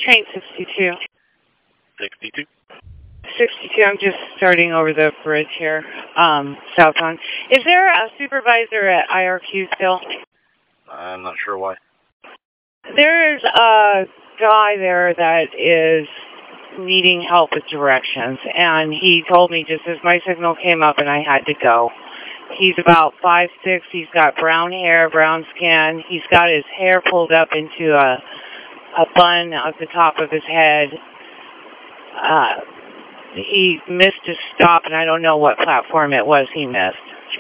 Train 62. 62. 62, I'm just starting over the bridge here, southbound. Is there a supervisor at IRQ still? I'm not sure why. There's a guy there that is needing help with directions, and he told me just as my signal came up and I had to go. He's about 5'6", he's got brown hair, brown skin, he's got his hair pulled up into a bun at the top of his head. He missed his stop, and I don't know what platform it was he missed.